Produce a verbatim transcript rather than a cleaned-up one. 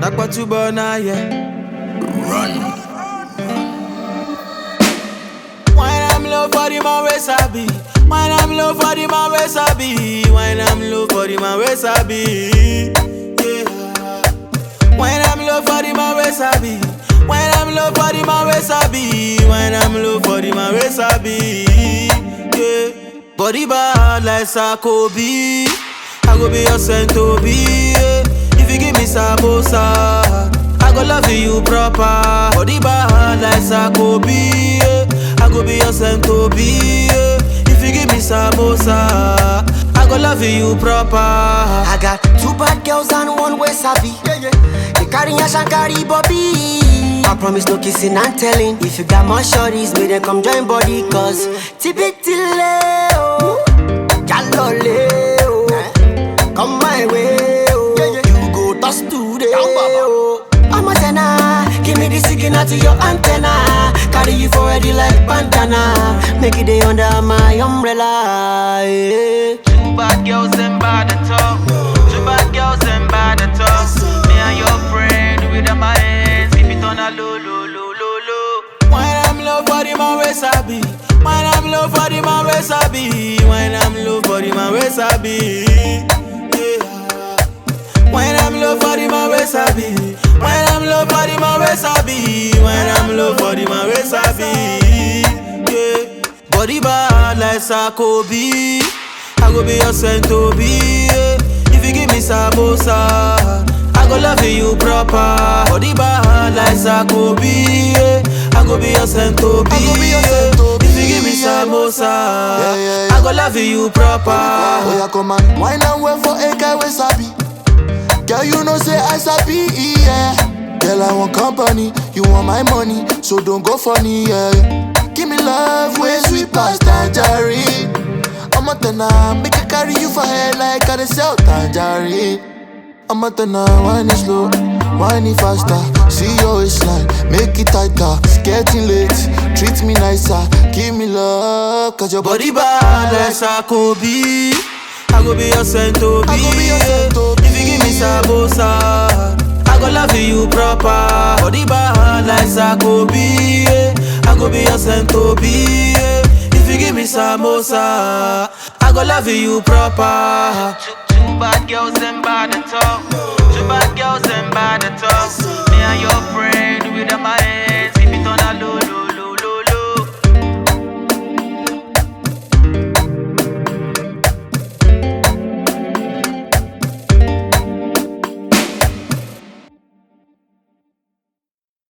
Nakpatubona, yeah. Run. Wine I'm low for the man we sabi. Wine I'm low for the man we sabi. Wine I'm low for the man we sabi. Yeah. Wine I'm low for the man we sabi. Wine I'm low for the man we sabi. Wine I'm low for the man we sabi. Yeah. Body bad like Sakobi. I go be your Saint-Obi. Yeah. If you give me samosa, I go love you proper. Body bad like Sakobi. Yeah. I go be your Saint-Obi. Yeah. If you give me samosa, I go love you proper. I got two bad girls and one way sabi. Yeah, yeah. They carry a shankari Bobby. I promise no kissing and telling. If you got more shorties, may they come join body. Cause Tibitile, oh, Jalole, oh, come my way, oh, yeah, yeah. You go toss today, oh. I'm a tenor, give me the signal to your antenna. Carry you for ready like bandana. Make it day under my umbrella, yeah. Two bad girls and bad at all. Two bad girls and bad at all. Me and your friend with my hands, keep it on a low, low, low, low, low. Wine I'm low for the man we sabi. Wine I'm low for the man we sabi. Wine I'm low for the man we sabi. Yeah. Wine I'm low for the man we sabi. Wine I'm low for the man we sabi. Wine I'm low for the man we sabi. Yeah. Body bad like Sakobi. I go be your Saint-Obi. Yeah. If you give me samosa, I go love you proper. Body bad like Sakobi. Yeah. I go be your Saint-Obi. Yeah. If you give me samosa, yeah, yeah, yeah. I go love you proper. Oh yeah, come on, wine and wait for a guy we sabi. Girl, you know say I sabi, yeah. Girl, I want company, you want my money, so don't go funny, yeah. Give me love, way sweet past tangerine. I'm a tenor, make I carry you for head like I sell tangerine. I'm a tenor, wine it slow, wine it faster. See your waistline, make it tighter. It's getting late, treat me nicer. Give me love, cause your Body body bad like Sakobi. I go be your Saint-Obi. I go be your Saint-Obi. If you give me samosa, I go love you proper. Body bad like Sakobi. I go be your Saint-Obi. If you give me samosa, I go love you proper. Two, two bad girls and bad at all.